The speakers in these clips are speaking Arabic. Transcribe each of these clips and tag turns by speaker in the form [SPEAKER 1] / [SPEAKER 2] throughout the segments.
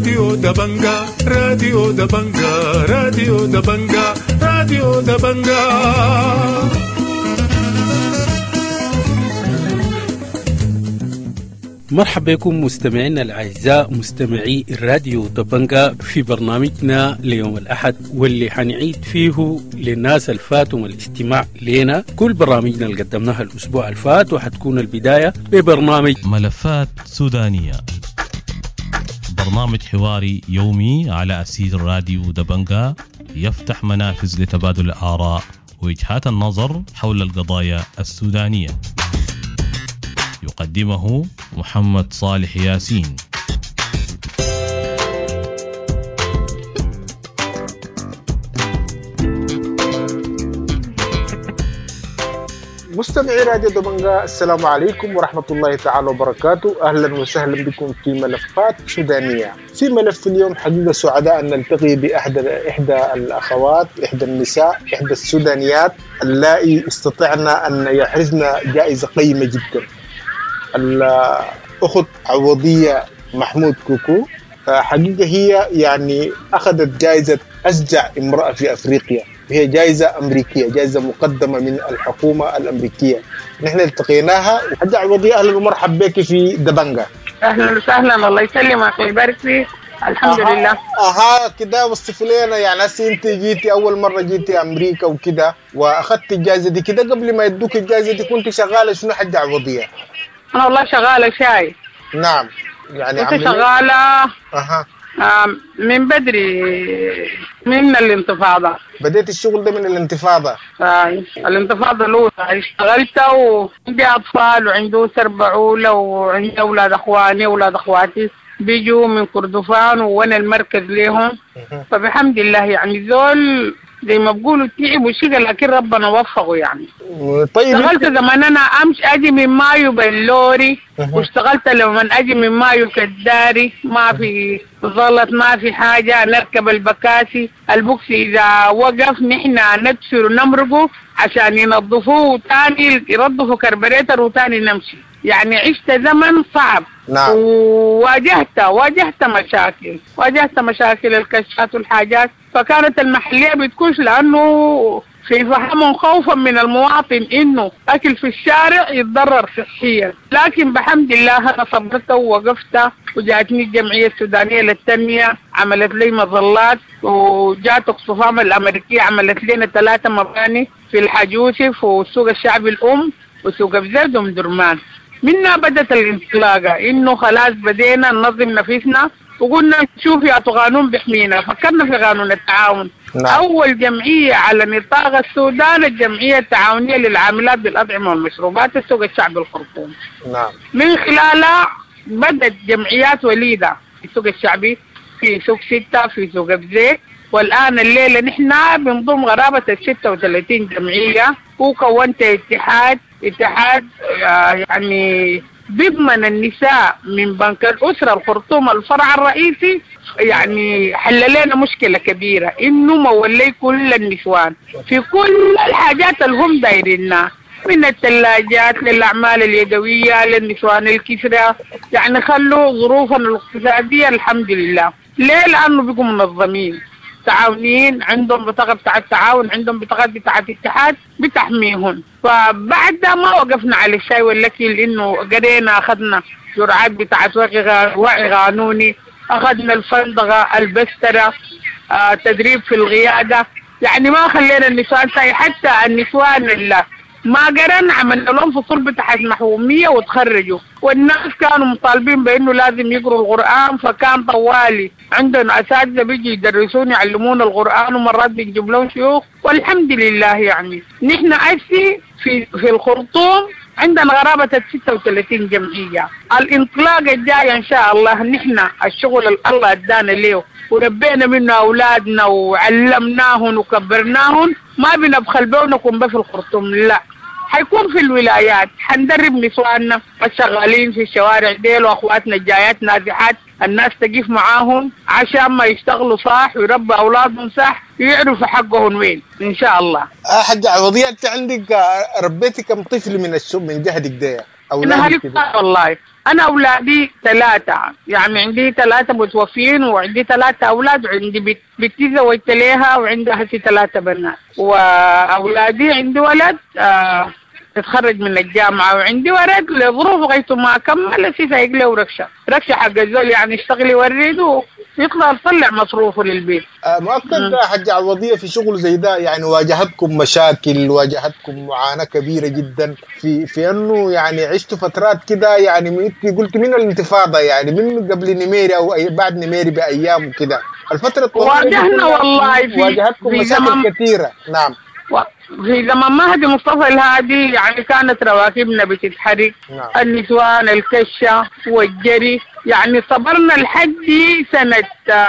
[SPEAKER 1] راديو دبنجا راديو دبنجا راديو دبنجا راديو دبنجا.
[SPEAKER 2] مرحبا بكم مستمعينا الأعزاء مستمعي الراديو دبنجا في برنامجنا ليوم الأحد، واللي حنعيد فيه للناس الفاتهم الاستماع لنا كل برامجنا اللي قدمناها الأسبوع الفات، وحتكون البداية ببرنامج
[SPEAKER 3] ملفات سودانية، برنامج حواري يومي على أسير راديو دبنجا يفتح منافذ لتبادل الآراء ووجهات النظر حول القضايا السودانية. يقدمه محمد صالح ياسين.
[SPEAKER 4] مستمعي راديو دبنجا، السلام عليكم ورحمة الله تعالى وبركاته. أهلا وسهلا بكم في ملفات سودانية. في ملف اليوم حقيقة سعداء أن نلتقي بإحدى الأخوات، إحدى النساء، إحدى السودانيات اللائي استطعنا أن يحرزن جائزة قيمة جدا، الأخت عوضية محمود كوكو. حقيقة هي يعني أخذت جائزة أشجع امرأة في أفريقيا، هي جائزة أمريكية، جائزة مقدمة من الحكومة الأمريكية. نحن التقيناها. حاجة عوضية، أهلا ومرحبا بك في دبنجا.
[SPEAKER 5] أهلا وسهلا، الله يسلمك ويبارك فيك. الحمد لله.
[SPEAKER 4] كده وصف لنا يعني هسه انت جيتي اول مره جيتي امريكا وكده واخذت الجائزه دي، كده قبل ما يدوك الجائزه دي كنت شغاله شنو حاجه عوضيه؟
[SPEAKER 5] انا والله شغاله شاي.
[SPEAKER 4] نعم، يعني
[SPEAKER 5] كنت شغاله من بدري، من الانتفاضه.
[SPEAKER 4] بديت الشغل ده من الانتفاضه؟
[SPEAKER 5] الانتفاضه الاولى اشتغلت، وعندي اطفال وعندي اسر بعوله، وعندي اولاد اخواني واولاد اخواتي بيجوا من كردفان وانا المركز ليهم. فبحمد الله يعني زول زي ما بقولوا تعب وشغل، لكن ربنا وفقه يعني.
[SPEAKER 4] طيب
[SPEAKER 5] اشتغلت زمان انا اجي من مايو باللوري، واشتغلت لما اجي من مايو كداري، ما في زلط ما في حاجه، نركب البكاسي البوكسي اذا وقف نحن ندفر ونمرقه عشان ينظفوه وتاني ينظفوا كربريتر وتاني نمشي. يعني عشت زمن صعب.
[SPEAKER 4] نعم.
[SPEAKER 5] وواجهت مشاكل الكشات والحاجات، فكانت المحلية بتكوش لأنه في فهمهم خوفا من المواطن إنه أكل في الشارع يتضرر صحيا. لكن بحمد الله أنا صبرت ووقفت، وجاتني الجمعية السودانية للتنمية عملت لي مظلات، وجات أكسفام الأمريكية عملت لنا 3 مباني في الحاج يوسف وسوق الشعبي الأم وسوق بزيد ومدرمان. منا بدت الانطلاقة إنه خلاص بدينا ننظم نفسنا، وقلنا نشوف يا قانون بيحمينا. فكرنا في قانون التعاون.
[SPEAKER 4] نعم.
[SPEAKER 5] أول جمعية على نطاق السودان الجمعية التعاونية للعاملات بالأطعمة والمشروبات السوق الشعبي الخرطوم.
[SPEAKER 4] نعم.
[SPEAKER 5] من خلالها بدت جمعيات وليدة في السوق الشعبي، في سوق 6، في سوق بزيت، والآن الليلة نحن بنضم غرابة 36 جمعية، وكونت اتحاد يعني بيضمن النساء من بنك الأسرة الخرطوم الفرع الرئيسي. يعني حل لنا مشكلة كبيرة إنه مولي كل النسوان في كل الحاجات اللي هم دايرينها، من الثلاجات للأعمال اليدوية للنسوان الكسرة. يعني خلوا ظروفنا الاقتصادية الحمد لله. ليه؟ لأنه بيقوا منظمين تعاونيين، عندهم بطاقة بتاعت التعاون، عندهم بطاقة بتاعت الاتحاد بتحميهم. فبعد ما وقفنا على الشاي والأكل، إنه قرينا أخذنا جرعات بتاعت وعي قانوني، أخذنا الفندقة البسترة، تدريب في القيادة. يعني ما خلينا النسوان شاي، حتى النسوان اللي ما قرن عملنا لهم فصول بتاعت محومية وتخرجوا، والناس كانوا مطالبين بأنه لازم يقروا القرآن. فكان طوالي عندنا أساتذة بيجي يدرسون يعلمون القرآن، ومرات بيجيب لهم شيوخ. والحمد لله يعني نحن أسي في الخرطوم عندنا غرابة 36 جمعية. الانطلاقة الجاية إن شاء الله نحن الشغل اللي الله ادانا له وربينا منه أولادنا وعلمناهم وكبرناهم، ما بنبخل بونكم بس في الخرطوم، لا، حيكون في الولايات. حندرب نسواننا الشغالين في الشوارع ديل واخواتنا الجايات نازحات، الناس تقف معاهم عشان ما يشتغلوا صح ويربوا اولادهم صح، يعرفوا حقهم وين ان شاء الله.
[SPEAKER 4] حاجة عوضية، انت عندك ربيتي كم طفل من جهدك ده؟ أولادي كده؟
[SPEAKER 5] والله أنا أولادي 3، يعني عندي 3 متوفين وعندي 3 أولاد، وعندي بنتي زوجت ليها وعندها 3 بنات، وأولادي عندي ولد اتخرج من الجامعة، وعندي ولد لظروف غايته ما كمل سايق له ركشة حق الزول، يعني يشتغل يورد ويقدر يطلع مصروفه للبيت.
[SPEAKER 4] مؤكد حاجة عوضية في شغل زي ده، يعني واجهتكم مشاكل، واجهتكم معاناة كبيرة جدا في انه يعني عشتوا فترات كده، يعني قلت من الانتفاضة، يعني من قبل نميري او بعد نميري بايام وكده، الفترة الطويلة
[SPEAKER 5] واجهنا والله
[SPEAKER 4] واجهتكم مشاكل كثيرة. نعم.
[SPEAKER 5] في زمن مهدي مصطفى الهادي يعني كانت رواكبنا بتتحرك. نعم. النسوان، الكشة والجري، يعني صبرنا لحد سنة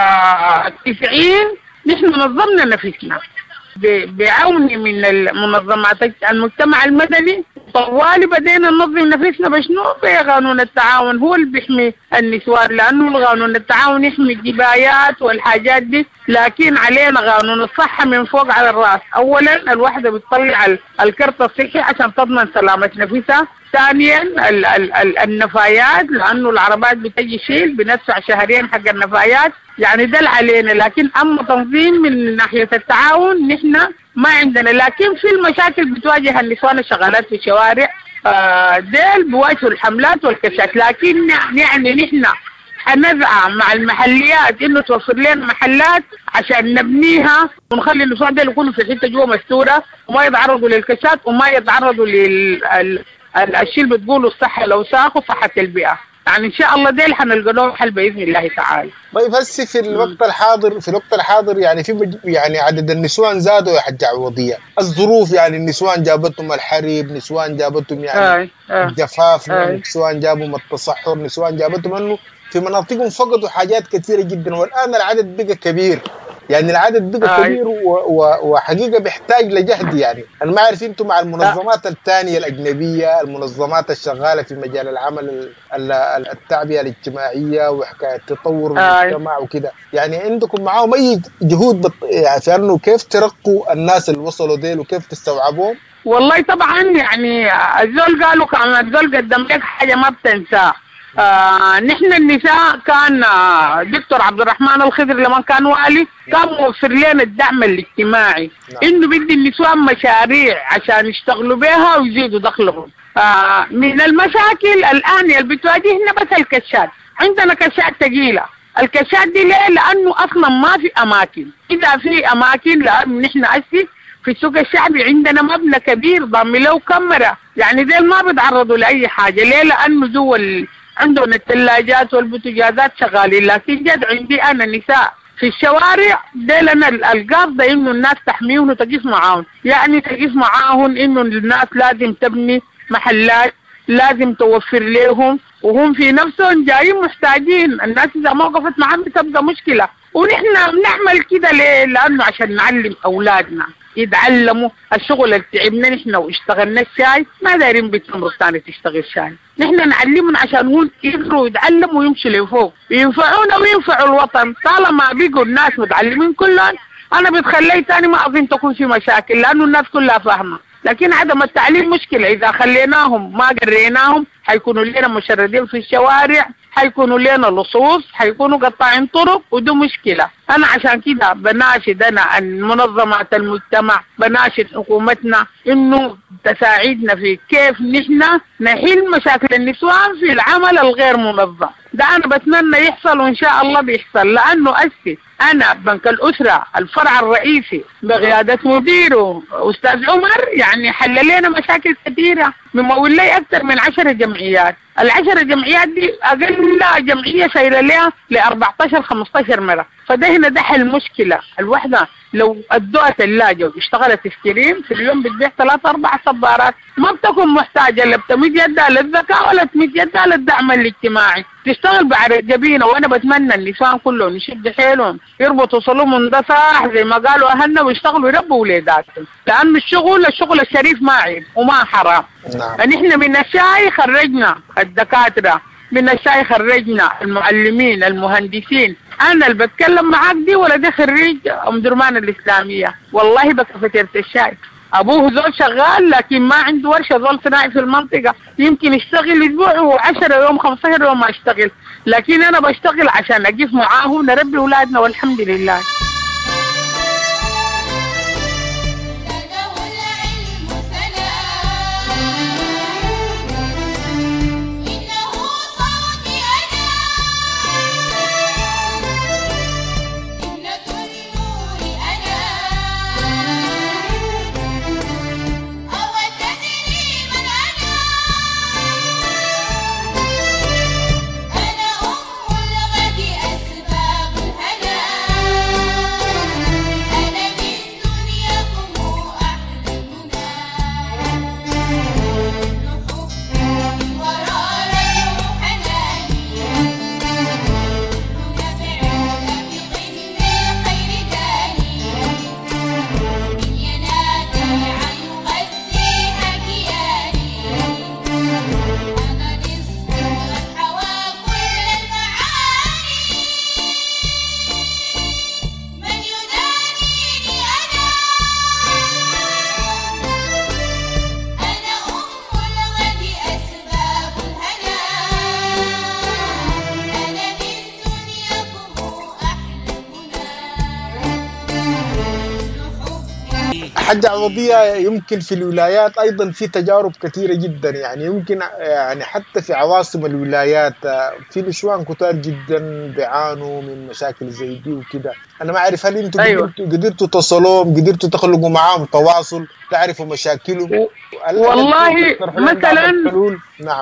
[SPEAKER 5] 90 نحن نظمنا نفسنا بعون من المنظمات المجتمع المدني، طوالي بدينا ننظم نفسنا بشنو؟ بقانون التعاون، هو اللي بيحمي النسوان، لأنه قانون التعاون يحمي الجبايات والحاجات دي، لكن علينا قانون الصحة من فوق على الرأس. أولا الوحدة بتطلع الكرت الصحي عشان تضمن سلامة نفسها، ثانيا النفايات، لأنه العربات بتجي شيل بندفع شهرين حق النفايات، يعني ده علينا. لكن أما تنظيم من ناحية التعاون نحن ما عندنا. لكن في المشاكل بتواجه النسوان الشغالات في الشوارع، ديل بواجهوا الحملات والكشات، لكن يعني نحن حنزعى مع المحليات انه توفر لنا محلات عشان نبنيها ونخلي النسوان ديل يكونوا في حته جوا مستوره وما يتعرضوا للكشات وما يتعرضوا الشيء اللي بتقولوا الصحه الاوساخ وصحه البيئه. يعني ان شاء الله ديل حنلقى لهم حل باذن الله تعالى.
[SPEAKER 4] طيب هسه في الوقت الحاضر يعني يعني عدد النسوان زادوا يا حاجة عوضية، الظروف يعني النسوان جابتهم الحريب، نسوان جابتهم يعني الجفاف، نسوان جابهم التصحر، نسوان جابتهم انه في مناطقهم فقدوا حاجات كثيرة جدا، والآن العدد بقى كبير، يعني العدد بقى كبير وحقيقة بيحتاج لجهد. يعني أنا ما أعرف أنتم مع المنظمات الثانية الأجنبية، المنظمات الشغالة في مجال العمل التعبئة الاجتماعية وحكاية تطور المجتمع وكده، يعني عندكم معاهم أي جهود يعني في أنه كيف ترقوا الناس اللي وصلوا ديل وكيف تستوعبوهم؟
[SPEAKER 5] والله طبعا يعني الزول قالوا كمان الزول قدم لك حاجة ما بتنساه. نحن النساء كان دكتور عبد الرحمن الخضر لما كان والي كان موفر لنا الدعم الاجتماعي، انه بدي النسوان مشاريع عشان يشتغلوا بها ويزيدوا دخلهم. من المشاكل الان اللي بتواجهنا بس الكشات، عندنا كشات ثقيله، الكشات دي ليه؟ لانه اصلا ما في اماكن، اذا في اماكن لانه نحن اسي في السوق الشعبي عندنا مبنى كبير ضم له كاميرا، يعني ديل ما بيتعرضوا لاي حاجه. ليه؟ لانه دول عندهم الثلاجات والبوتجازات شغالين، لكن جد عندي انا نساء في الشوارع ديل انا القاصده انه الناس تحميهم وتقف معاهم، يعني تقف معاهم انه الناس لازم تبني محلات، لازم توفر لهم، وهم في نفسهم جايين محتاجين، الناس اذا ما وقفت معاهم بتبقى مشكله. ونحن بنعمل كده ليه؟ لانه عشان نعلم اولادنا يتعلموا الشغل اللي تعبنا نحن واشتغلنا الشاي، ما دايرين بيتمروا ثاني تشتغل شاي، نحن نعلمهم عشان هم يقدروا يتعلموا ويمشوا لفوق ينفعونا وينفعوا الوطن. طالما بيجوا الناس متعلمين كلهم انا بتخلي ثاني ما اظن تكون في مشاكل، لانه الناس كلها فاهمه. لكن عدم التعليم مشكله، اذا خليناهم ما قريناهم حيكونوا لنا مشردين في الشوارع، حيكونوا لنا لصوص، حيكونوا قطاعين طرق، ودو مشكله. انا عشان كده بناشد انا المنظمات المجتمع، بناشد حكومتنا انه تساعدنا في كيف نحن نحل مشاكل النسوان في العمل الغير منظم. ده انا بتمنى يحصل وان شاء الله بيحصل، لانه انا بنك الاسره الفرع الرئيسي بقياده مديره استاذ عمر يعني حل لنا مشاكل كثيره، ممول لي اكثر من 10 جمعيات، ال10 جمعيات دي اقل جمعيه شايله لها ل 14-15 مره، فده هنا ده حل مشكله. الوحده لو ادوها ثلاجه واشتغلت سكرين في اليوم بتبيع 3-4 صبارات، ما بتكون محتاجه لا بتمد يدها للذكاء ولا تمد يدها للدعم الاجتماعي، تشتغل بعرق جبينه. وانا بتمنى النساء كلهم يشد حيلهم يربطوا صلوهم ده صح زي ما قالوا اهلنا ويشتغلوا يربوا ولاداتهم، لان الشغل الشريف ما عيب وما حرام. نحن من الشاي خرجنا الدكاتره، من الشاي خرجنا المعلمين المهندسين. انا اللي بتكلم معاك دي ولا دي خريج ام درمان الاسلاميه، والله بكفتيره الشاي ابوه زول شغال لكن ما عنده ورشه، زول صناعي في المنطقه، يمكن يشتغل اسبوع و10 يوم 15 يوم ما اشتغل، لكن انا بشتغل عشان اقف معاه نربي اولادنا والحمد لله.
[SPEAKER 4] حاجة عوضية. يمكن في الولايات أيضا في تجارب كثيرة جدا، يعني يمكن يعني حتى في عواصم الولايات في نسوان كتار جدا بيعانوا من مشاكل زي دي وكده. أنا ما أعرف هل أنتم قدرتوا تصلوهم، قدرتوا تخلقوا معاهم تواصل، تعرفوا مشاكلهم؟
[SPEAKER 5] والله مثلا
[SPEAKER 4] نعم.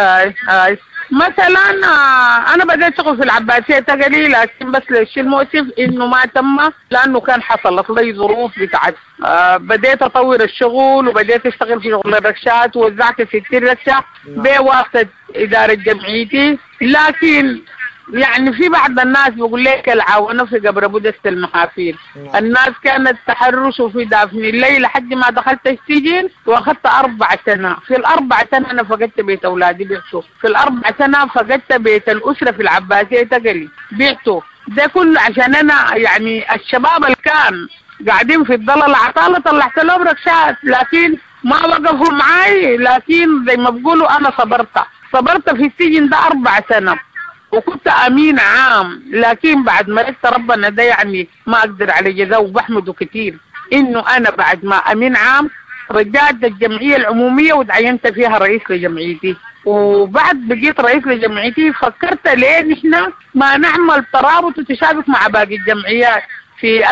[SPEAKER 5] مثلا انا بديت اشتغل في العباسيه تقلي، لكن بس الشيء المؤسف انه ما تم لانه كان حصلت لي ظروف بتاعت بديت اطور الشغل وبديت اشتغل في شغل الركشات ووزعت 60 ركشه بواسطه اداره جمعيتي. لكن يعني في بعض الناس بيقول لك العاونه في قبر ابو دست المحافيل. الناس كانت تحرش وفي دافني الليل لحد ما دخلت السجن واخذت 4 سنة. في ال4 سنة انا فقدت بيت اولادي بعته، في ال4 سنة فقدت بيت الاسره في العباسيه تقلي بعته. ده كله عشان انا يعني الشباب اللي كان قاعدين في الضلال عطاله طلعت لهم ركشات، لكن ما وقفوا معي. لكن زي ما بيقولوا انا صبرت في السجن ده 4 سنة وكنت امين عام. لكن بعد ما رحت ربنا ده يعني ما اقدر على جزاه، وبحمده كتير انه انا بعد ما امين عام رجعت الجمعيه العموميه وتعينت فيها رئيس لجمعيتي. وبعد بقيت رئيس لجمعيتي فكرت ليه نحن ما نعمل ترابط وتشابك مع باقي الجمعيات. في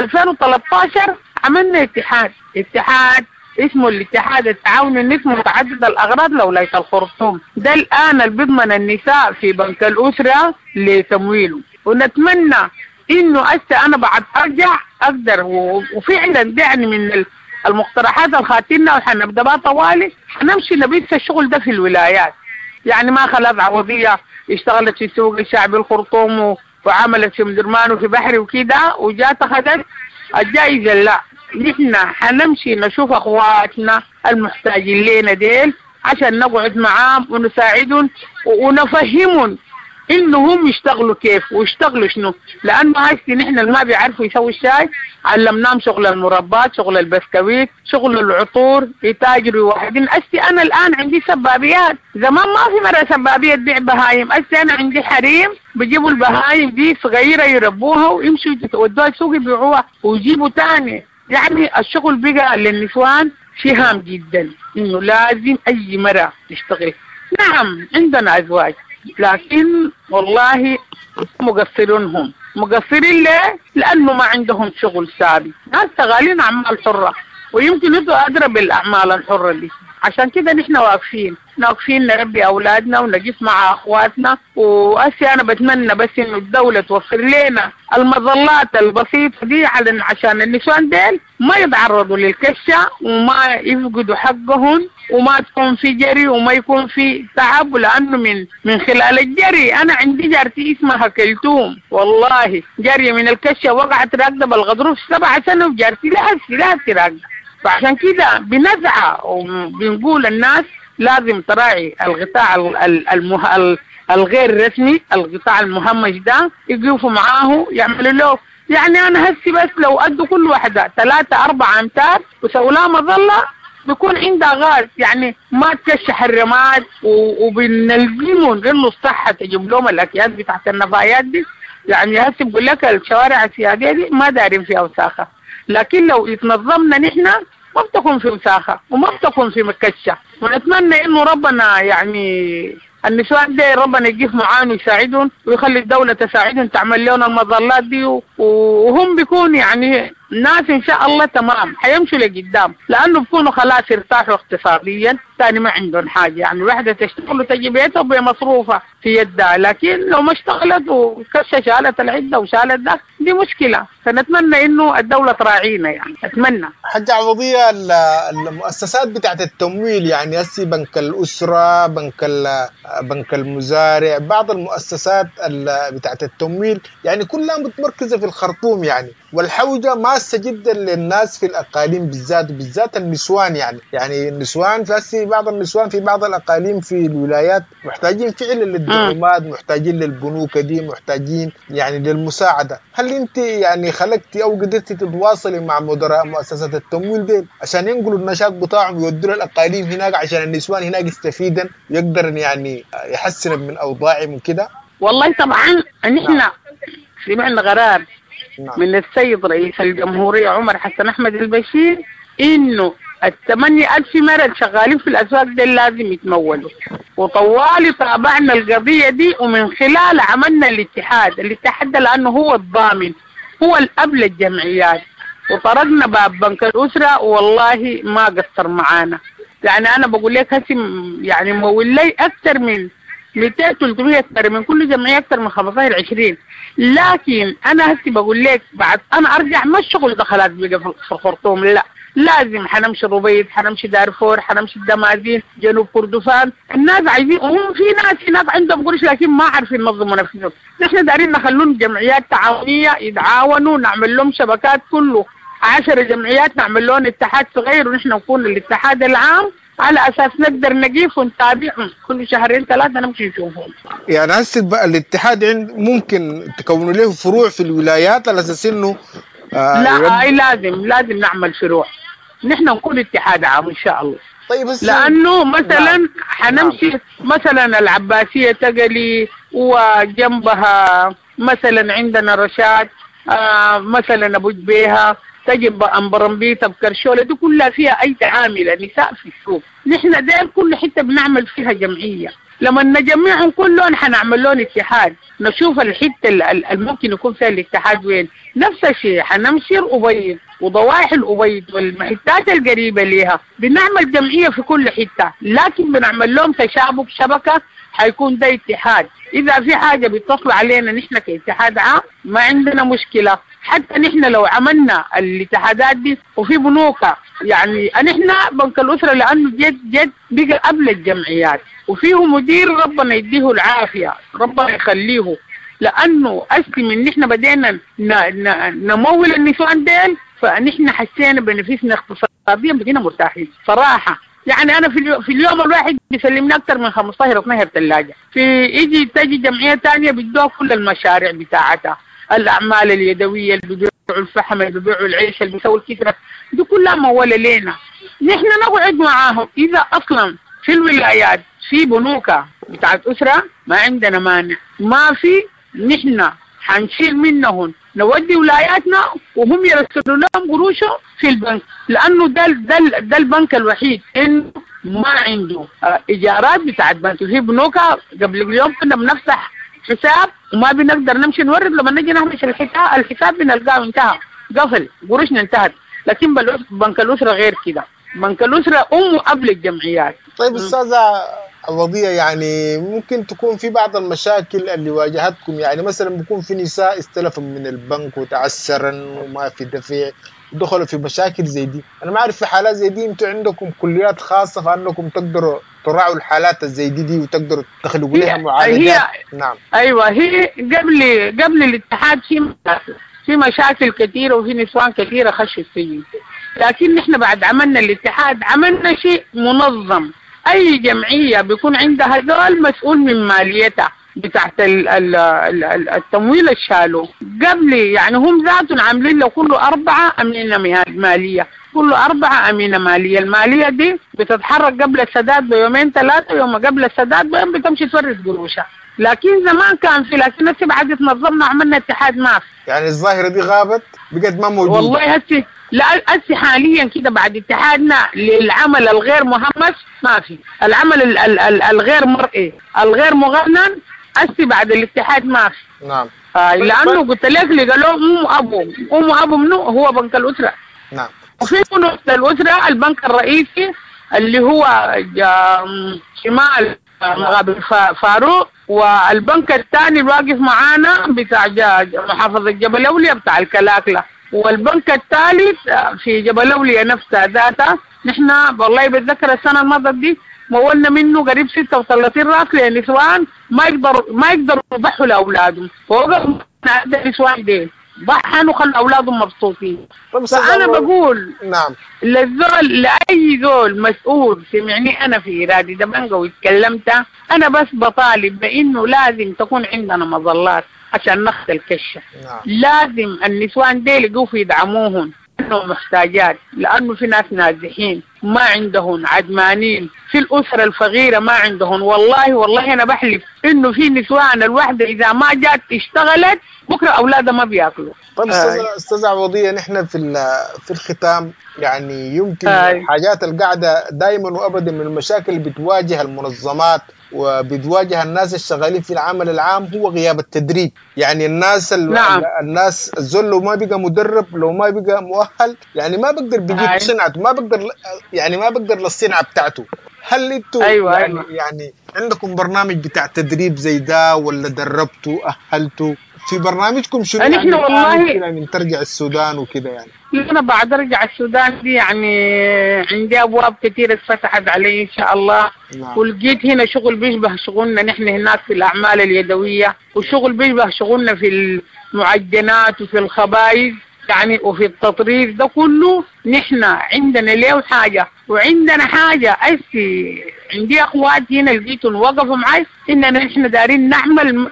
[SPEAKER 5] 2013 عملنا اتحاد اسمه الاتحاد التعاوني النسبي متعدد الاغراض لولايه الخرطوم. ده الان اللي بيضمن النساء في بنك الاسره لتمويله، ونتمنى انه انا بعد ارجع اقدر وفعلا دعني من المقترحات الخاتمه وحنبدا بها طوالي، حنمشي نبيت الشغل ده في الولايات. يعني ما خلت عوضيه اشتغلت في السوق الشعبي الخرطوم وعملت في مدرمان وفي بحري وكده وجات اخذت الجائزه. لا، نحن حنمشي نشوف اخواتنا المحتاجين لنا ديل عشان نقعد معاهم ونساعدهم ونفهمهم انهم يشتغلوا كيف ويشتغلوا شنو. لانه هسه نحن اللي ما بيعرفوا يسوي الشاي علمناهم شغل المربات، شغل البسكويت، شغل العطور، يتاجروا وحدين. انا الان عندي سبابيات، زمان ما في مره سبابيه تبيع بهايم. انا عندي حريم بيجيبوا البهايم دي صغيره يربوها ويمشوا يودوها السوق يبيعوها ويجيبوا تاني. يعني الشغل بقى للنسوان شهام جدا انه لازم اي مرة تشتغل. نعم عندنا ازواج لكن والله مقصرين ليه؟ لانه ما عندهم شغل ثابت، ناس شغالين اعمال حرة ويمكن انتوا ادرى بالاعمال الحرة دي. عشان كده نحن واقفين نربي اولادنا ونقف مع اخواتنا. انا بتمنى بس انه الدولة توفر لنا المظلات البسيطة دي عشان النسوان ديل ما يتعرضوا للكشة وما يفقدوا حقهم وما تكون في جري وما يكون في تعب. لانه من خلال الجري انا عندي جارتي اسمها كلثوم، والله جري من الكشة وقعت راكدة بالغضروف 7 سنة وجارتي لا تراكدة. فعشان كده بنزعى وبنقول الناس لازم تراعي القطاع الغير رسمي، القطاع المهمش ده يقفوا معاه يعملوا له يعني أنا هسي بس لو أدوا كل واحدة 3-4 أمتار وسووا لها مظلة بيكون عندها غاز، يعني ما تكشح الرماد، وبنلزمهم إنه الصحة تجيب لهم الأكياس بتاعت النفايات دي. يعني هسي بقول لك الشوارع السياقية دي ما دارين فيها وساخة، لكن لو يتنظمنا نحن ما بتكون في وساخة وما بتكون في مكشة. ونتمنى إنه ربنا يعني النسوان دي ربنا يجيف معاهم ويساعدهم ويخلي الدولة تساعدهم تعمل لهم المظلات دي، وهم بيكون يعني الناس إن شاء الله تمام حيمشوا لقدام، لأنه بيكونوا خلاص ارتاحوا اقتصاديا، ثاني ما عندهم حاجة. يعني الواحدة تشتغل وتجي بيتها بمصروفها في يدها، لكن لو ما اشتغلت وكشة شالت العدة وشالت ده دي مشكلة. فنتمنى إنه الدولة تراعينا، يعني أتمنى.
[SPEAKER 4] حاجة عوضية المؤسسات بتاعت التمويل، يعني هسي بنك الأسرة، بنك المزارع، بعض المؤسسات بتاعت التمويل يعني كلها متمركزة في الخرطوم يعني، والحوجة ماسة جدا للناس في الأقاليم بالذات النسوان. يعني النسوان في بعض النسوان في بعض الأقاليم في الولايات محتاجين فعلا للدعومات، محتاجين للبنوك دي، محتاجين يعني للمساعدة. هل أنت يعني خلقتي أو قدرتي تتواصلي مع مدراء مؤسسات التمويل دي عشان ينقلوا النشاط بتاعهم ويودوا الأقاليم هناك عشان النسوان هناك يستفيدن ويقدر يعني يحسن من أوضاعهم كده؟
[SPEAKER 5] والله طبعا نحن سمعنا قرار من السيد رئيس الجمهورية عمر حسن أحمد البشير إنه 8,000 مرد شغالين في الأسواق دي لازم يتمولوا، وطوالي تابعنا القضية دي، ومن خلال عملنا الاتحاد ده لأنه هو الضامن، هو الأب للجمعيات، وطرقنا باب بنك الأسرة والله ما قصر معانا. يعني أنا بقول لك هسي يعني مول لي أكثر من 200-300 من كل جمعية، أكثر من 15-20. لكن أنا هسي بقول لك بعد أنا أرجع ما الشغل دخلات بقى في الخرطوم، لا لازم حنمشي الربيط، حنمشي دارفور، حنمشي الدمازين، جنوب كردفان. الناس عايزين، وهم في ناس هناك عندهم قرش لكن ما عارفين ينظموا نفسهم. نحن دارين نخلون جمعيات تعاونية يتعاونوا، نعمل لهم شبكات، كله 10 جمعيات نعمل لهم اتحاد صغير، ونحن نكون الاتحاد العام على أساس نقدر نقيف ونتابعهم كل 2-3 نمشي نشوفهم.
[SPEAKER 4] يعني هسه الاتحاد ممكن تكونوا له فروع في الولايات على أساس إنه
[SPEAKER 5] لا لازم نعمل فروع، نحن نكون اتحاد عام إن شاء الله.
[SPEAKER 4] طيب
[SPEAKER 5] لأنه مثلا حنمشي مثلا العباسية تقلي وجنبها مثلا عندنا رشاد، مثلا أبو جبيها، تجب أمبرمبيتا بكرشولة، دي كلها فيها أيدي عاملة نساء في السوق. نحن ديل كل حتة بنعمل فيها جمعية، لما نجمعهم كلهم حنعمل لهم اتحاد، نشوف الحتة الممكن يكون فيها الاتحاد وين. نفس الشيء حنمشير أبيض وضواحي الأبيض والمحتات القريبة ليها، بنعمل جمعية في كل حتة، لكن بنعمل لهم تشابك شبكة، حيكون ده اتحاد. إذا في حاجة بيتصل علينا نحن كاتحاد عام ما عندنا مشكلة. حتى نحن لو عملنا الاتحادات دي وفي بنوك، يعني نحن بنك الأسرة لأنه جد بقى قبل الجمعيات، وفيه مدير ربنا يديه العافية، ربنا يخليه، لأنه أسلم إن نحن بدينا نمول النسوان ديل، فنحن حسينا بنفسنا اقتصاديا بدينا مرتاحين صراحة. يعني أنا في اليوم الواحد بيسلمنا أكثر من 15-12 ثلاجة، تجي جمعية تانية بيدوها كل المشاريع بتاعتها، الأعمال اليدوية اللي بيبيعوا الفحم، اللي بيبيعوا العيش، اللي بيسووا الكترة، دي كلها مولة لينا. نحن نقعد معاهم، إذا أصلا في الولايات في بنوكة بتاعت أسرة ما عندنا مانع، ما في نحن حنشيل منهم نودي ولاياتنا وهم يرسلوا لهم قروشهم في البنك، لأنه ده البنك الوحيد إنه ما عنده إيجارات بتاعت بنك. في بنوكة قبل اليوم كنا بنفتح حساب وما بنقدر نمشي نورد، لما نجي نهمش الحساب بنلقاه انتهى، قفل، قروشنا انتهت. لكن بنك الأسرة غير كده، بنك الأسرة قبل الجمعيات.
[SPEAKER 4] طيب أستاذة عوضية، يعني ممكن تكون في بعض المشاكل اللي واجهتكم، يعني مثلا بيكون في نساء استلفوا من البنك وتعسرن وما في دفع ودخلوا في مشاكل زي دي. أنا ما أعرف في حالات زي دي أنتوا عندكم كليات خاصة فأنكم تقدروا تراعوا الحالات زي دي وتقدروا تخلقوا لها معالجات؟
[SPEAKER 5] نعم. أيوة، هي قبل الاتحاد في مشاكل كثيرة وفي نسوان كثيرة خشوا السجن، لكن نحن بعد عملنا الاتحاد عملنا شيء منظم. أي جمعية بيكون عندها هذول مسؤول من ماليتها، بتاعت التمويل الشالو قبل، يعني هم ذاتهم عاملين له كله 4 أمينة مالية، كله 4 أمينة مالية. المالية دي بتتحرك قبل السداد بيومين 3، يوم قبل السداد بيوم بتمشي تورث قروشها. لكن زمان كان في، لكن هسه بعد تنظمنا عملنا اتحاد ما في.
[SPEAKER 4] يعني الظاهرة دي غابت بقت ما موجودة
[SPEAKER 5] والله هسه. لا هسه حاليا كده بعد اتحادنا للعمل الغير مهمش ما في، العمل الغير مرئي الغير مغنن هسه بعد الاتحاد ما في.
[SPEAKER 4] نعم.
[SPEAKER 5] لأنه قلت لك اللي قالوا أم أبو منو هو بنك الأسرة.
[SPEAKER 4] نعم.
[SPEAKER 5] وفي بنوك الأسرة البنك الرئيسي اللي هو شمال مغابر فاروق، والبنك الثاني الواقف معانا بتاع محافظة جبل أولياء بتاع الكلاكلة، والبنك الثالث في جبل أولياء نفسها ذاتها. نحن والله بتذكر السنة الماضية دي مولنا منه قريب 36 راس للنسوان ما يقدروا يضحوا لأولادهم، ووقفوا هذا النسوان دي ضحن وخلوا أولادهم مبسوطين. فأنا بقول
[SPEAKER 4] نعم
[SPEAKER 5] للزول، لأي زول مسؤول سمعني أنا في إرادي دبنجا واتكلمت، أنا بس بطالب بإنه لازم تكون عندنا مظلات عشان ناخذ الكشة.
[SPEAKER 4] نعم.
[SPEAKER 5] لازم النسوان دي يقفوا يدعموهم انهم محتاجات، لانه في ناس نازحين ما عندهم، عدمانين في الاسره الفقيره ما عندهم. والله انا بحلف انه في نسوان الواحده اذا ما جات اشتغلت بكره اولادها ما بياكلوا.
[SPEAKER 4] طيب استاذ عوضية، نحن في الختام يعني يمكن الحاجات القاعده دائما وابدا من المشاكل اللي بتواجه المنظمات وبتواجه الناس الشغالين في العمل العام هو غياب التدريب. يعني الناس
[SPEAKER 5] نعم.
[SPEAKER 4] الناس الزول لو ما بقى مدرب، لو ما بقى مؤهل، يعني ما بقدر بيجيب صنعته، ما بقدر للصنعه بتاعته. هل انتوا يعني عندكم برنامج بتاع تدريب زي ده، ولا دربتوا أهلتوا في برنامجكم شنو؟
[SPEAKER 5] نحن والله
[SPEAKER 4] من ترجع السودان وكده. يعني
[SPEAKER 5] أنا بعد أرجع السودان دي يعني عندي أبواب كثيرة اتفتحت علي إن شاء الله.
[SPEAKER 4] نعم.
[SPEAKER 5] ولقيت هنا شغل بيشبه شغلنا نحن هناك في الأعمال اليدوية، وشغل بيشبه شغلنا في المعجنات وفي الخبائز يعني وفي التطريز ده كله. نحن عندنا له حاجة وعندنا حاجة عندي أخوات هنا لقيتهم وقفوا معي إننا نحن دارين نعمل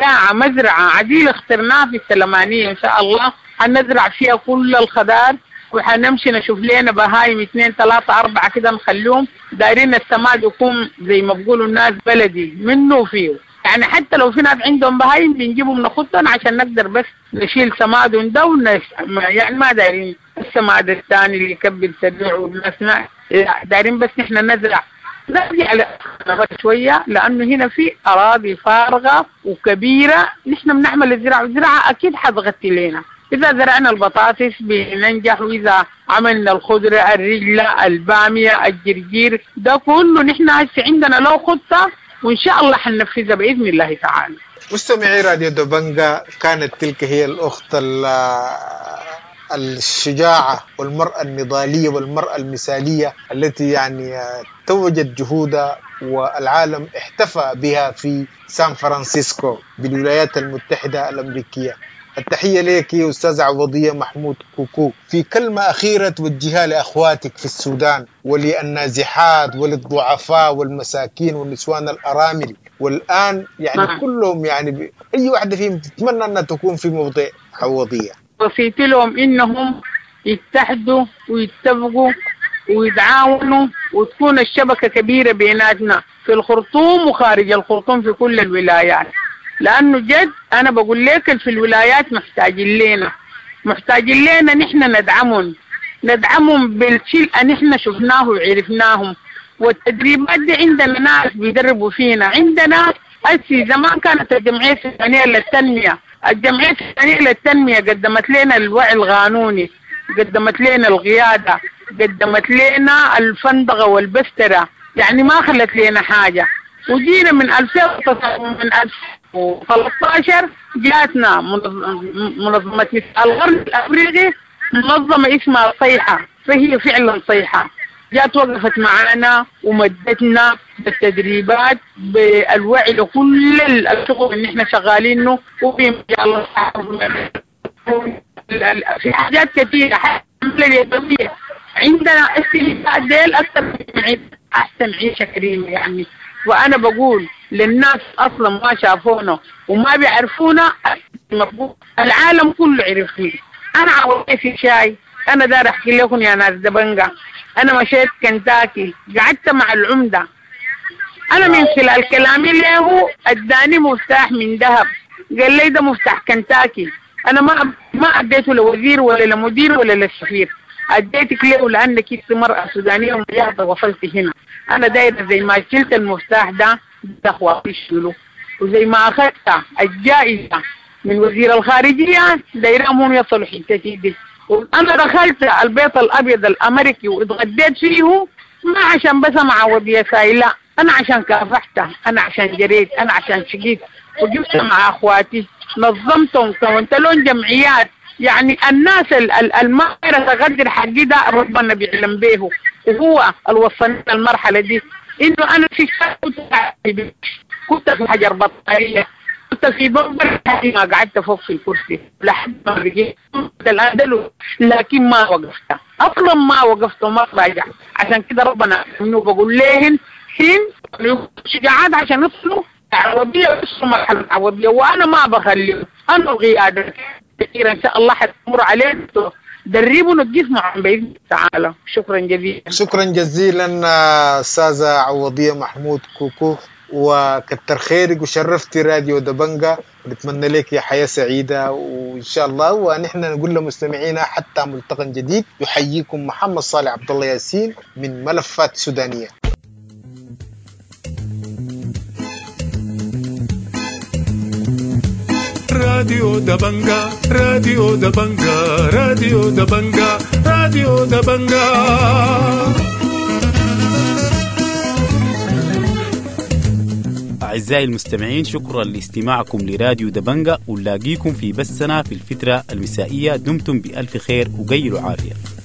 [SPEAKER 5] مزرعة عديلة اخترناها في السلمانية إن شاء الله، هنزرع فيها كل الخضار وحنمشي نشوف لنا بهايم 2 3 4 كده نخليهم. دايرين السماد يكون زي ما بيقولوا الناس بلدي منه فيه، يعني حتى لو في ناس عندهم بهايم بنجيبهم ناخدهم عشان نقدر بس نشيل سمادهم ده يعني ما دايرين السماد الثاني اللي يكبر سريع والناس دايرين بس نحن نزرع على شوية، لأنه هنا في أراضي فارغة وكبيرة نحن بنعمل الزراعة أكيد حتغطي لنا. إذا زرعنا البطاطس بننجح، وإذا عملنا الخضرة الرجلة البامية الجرجير ده كله نحن هسه عندنا له خطة وإن شاء الله حننفذها بإذن الله تعالى.
[SPEAKER 4] مستمعي راديو دبنجا، كانت تلك هي الأخت الشجاعة والمرأة النضالية والمرأة المثالية التي يعني توجت جهودها والعالم احتفى بها في سان فرانسيسكو بالولايات المتحدة الأمريكية. التحية لك يا أستاذ عوضية محمود كوكو، في كلمة أخيرة توجهها لأخواتك في السودان وللنازحات وللضعفاء والمساكين والنسوان الأرامل، والآن يعني كلهم يعني أي واحدة فيهم تتمنى أنها تكون في موضع عوضية.
[SPEAKER 5] وصيت لهم إنهم يتحدوا ويتفقوا ويتعاونوا وتكون الشبكة كبيرة بيناتنا في الخرطوم وخارج الخرطوم في كل الولايات، لأنه جد أنا بقول لك في الولايات محتاجين لنا نحن ندعمهم بالشيء اللي نحن شفناه وعرفناهم. والتدريبات دي عندنا ناس بيدربوا فينا، عندنا زمان كانت الجمعية السودانية للتنمية قدمت لنا الوعي القانوني، قدمت لنا القيادة، قدمت لنا الفندقة والبسترة، يعني ما خلت لنا حاجة. وجينا من 2013 جاتنا منظمة نساء القرن الأفريقي، منظمة اسمها صيحة، فهي فعلا صيحة، جات وقفت معانا ومدتنا بالتدريبات بالوعي لكل الشغل اللي احنا شغالينه، وفي مجال في حاجات كثيرة حتى اليدوية عندنا استهداف ديل أكثر من أحسن عيشة كريمة يعني. وأنا بقول للناس أصلا ما شافونا وما بيعرفونا. العالم كله عرفني. أنا عودت في شاي. أنا دار أحكي لكم يا ناس دبنجا، أنا مشيت كنتاكي قعدت مع العمدة، أنا من خلال كلامي له اداني مفتاح من ذهب، قال لي ده مفتاح كنتاكي. أنا ما أديته لوزير ولا لمدير ولا للسفير، أديتك له لأنك أنت مرأة سودانية ومجاهدة وصلت هنا. أنا دايرة زي ما شلت المفتاح ده أخواتي يشيلوا، وزي ما أخذت الجائزة من وزير الخارجية دايرهم هم يصلوا حتتي دي. أنا دخلت البيت الأبيض الأمريكي واتغديت فيه ما عشان بس معوض يا ساي، لا، أنا عشان كافحت، أنا عشان جريت، أنا عشان شقيت وجبت مع أخواتي، نظمتهم، كونت لهم جمعيات. يعني الناس الماهرة تقدر حقي ده ربنا بيعلم به، وهو الوصلني المرحلة دي. إنه أنا في كنت في حجر بطارية، كنت في بمبر ما قعدت فوق في الكرسي لحد ما رجعت الأندلس، لكن ما وقفت أصلا، ما وقفت وما راجع. عشان كده ربنا منه بقول لهن حين شجاعات عشان يصلوا عوضية ويصلوا مرحلة عوضية، وأنا ما بخليه. أنا القيادة كثيرا إن شاء الله حتمر علينا دربوا الجسم عن بإذن الله تعالى. شكرا جزيلا.
[SPEAKER 4] شكرا جزيلا أستاذة عوضية محمود كوكو، وكتر خيرك وشرفتي راديو دبنجا، ونتمنى لك يا حياة سعيدة وإن شاء الله. ونحن نقول لمستمعينا حتى ملتقى جديد. يحييكم محمد صالح عبد الله ياسين من ملفات سودانية.
[SPEAKER 1] راديو دبنجا، راديو دبنجا، راديو دبنجا، راديو دبنجا.
[SPEAKER 6] أعزائي المستمعين، شكرا لاستماعكم لراديو دبنجا، ونلاقيكم في بثنا في الفترة المسائية. دمتم بألف خير وقيلوا عافية.